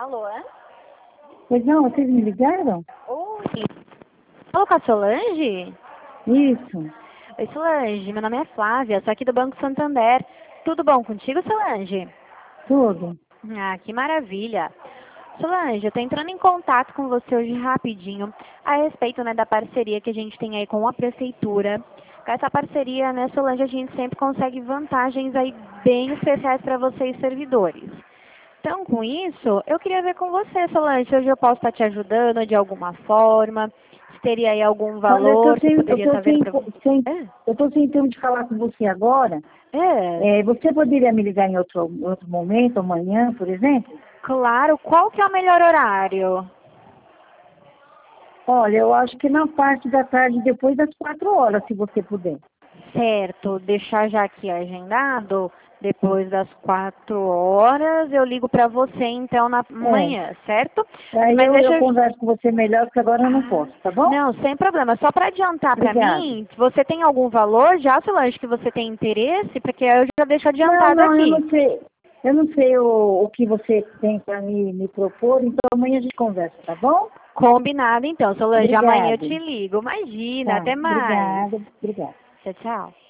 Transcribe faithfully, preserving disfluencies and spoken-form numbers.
Alô? Pois não, vocês me ligaram? Oi. Alô, com a Solange? Isso, Oi, Solange. Meu nome é Flávia, sou aqui do Banco Santander. Tudo bom contigo, Solange? tudo. Ah, que maravilha. Solange, eu tô entrando em contato com você hoje rapidinho a respeito, né, da parceria que a gente tem aí com a Prefeitura. Com essa parceria, né, Solange, a gente sempre consegue vantagens aí bem especiais para vocês, servidores. Então, com isso, eu queria ver com você, Solange, se hoje eu posso estar te ajudando de alguma forma, se teria aí algum Olha, eu tô valor que sem, eu poderia tô estar vendo sem, para você. sem, É? eu tô sem tempo de falar com você agora. É, É, você poderia me ligar em outro, outro momento, amanhã, por exemplo? claro. Qual que é o melhor horário? Olha, eu acho que na parte da tarde, depois das quatro horas, se você puder. Certo, deixar já aqui agendado. Depois das quatro horas, eu ligo para você, então, na É, manhã, certo? aí Mas eu, deixa eu eu... converso com você melhor, porque agora eu não Ah, posso, tá bom? não, sem problema. Só para adiantar para Obrigada. mim, você tem algum valor já, Solange, que você tem interesse? Porque eu já deixo Não, adiantado não, eu aqui. não sei. Eu não sei o, o que você tem para me, me propor, então amanhã a gente conversa, tá bom? Combinado, então, Solange. Amanhã eu Obrigada. te ligo. Imagina, Tá, até mais. obrigada, obrigada. Tchau, tchau.